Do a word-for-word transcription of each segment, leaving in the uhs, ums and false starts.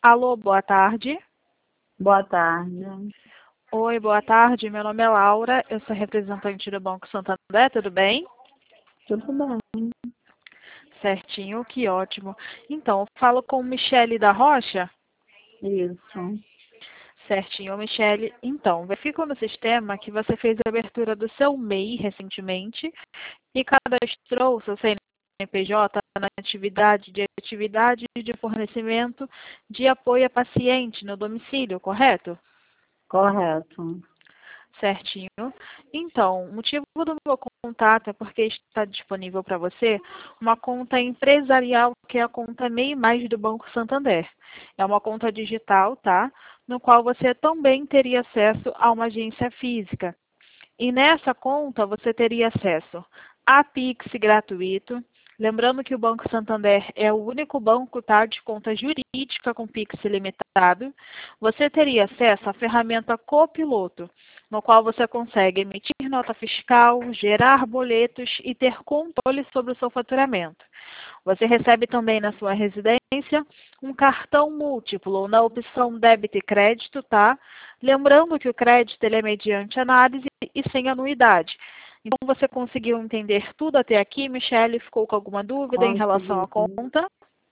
Alô, boa tarde. Boa tarde. Oi, boa tarde. Meu nome é Laura, eu sou representante do Banco Santander, tudo bem? Tudo bem. Certinho, que ótimo. Então, eu falo com Michele da Rocha? Isso. Certinho, Michele. Então, verifico no sistema que você fez a abertura do seu M E I recentemente e cadastrou o seu C N P J na atividade de atividade de fornecimento de apoio a paciente no domicílio, correto? Correto. Certinho. Então, o motivo do meu contato é porque está disponível para você uma conta empresarial, que é a conta M E I Mais do Banco Santander. É uma conta digital, tá? No qual você também teria acesso a uma agência física. E nessa conta você teria acesso a Pix gratuito. Lembrando que o Banco Santander é o único banco, tá, de conta jurídica com Pix ilimitado. Você teria acesso à ferramenta Copiloto, no qual você consegue emitir nota fiscal, gerar boletos e ter controle sobre o seu faturamento. Você recebe também na sua residência um cartão múltiplo na opção débito e crédito, tá? Lembrando que o crédito ele é mediante análise e sem anuidade. Então, você conseguiu entender tudo até aqui, Michele? Ficou com alguma dúvida em relação Consegui. à conta?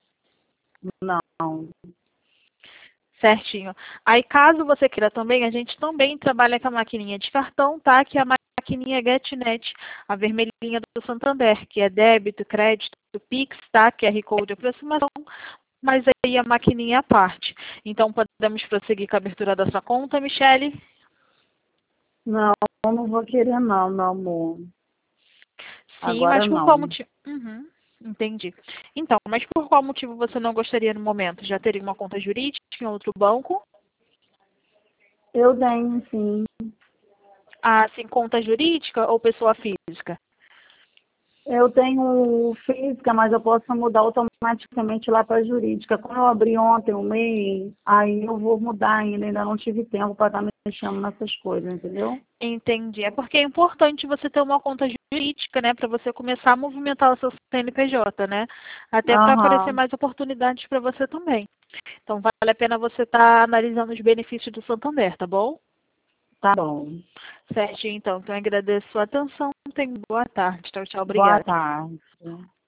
Não. Certinho. Aí, caso você queira também, a gente também trabalha com a maquininha de cartão, tá? Que é a maquininha GetNet, a vermelhinha do Santander, que é débito, crédito, Pix, tá? Q R Code de aproximação, mas aí a maquininha é à parte. Então, podemos prosseguir com a abertura da sua conta, Michele? Não, eu não vou querer não, meu amor. Sim, Agora mas por qual não. motivo? Uhum, entendi. Então, mas por qual motivo você não gostaria no momento? Já teria uma conta jurídica em outro banco? Eu tenho, sim. Ah, sim, conta jurídica ou pessoa física? Eu tenho física, mas eu posso mudar automaticamente lá para jurídica. Como eu abri ontem o M E I, aí eu vou mudar ainda. Ainda não tive tempo para estar mexendo nessas coisas, entendeu? Entendi. É porque é importante você ter uma conta jurídica, né, para você começar a movimentar o seu C N P J, né? Até para aparecer Aham. mais oportunidades para você também. Então, vale a pena você estar analisando os benefícios do Santander, tá bom? Tá bom. Certinho, então. Então, eu agradeço a sua atenção. Tenha boa tarde. Tchau, tchau. Boa Obrigada. tarde.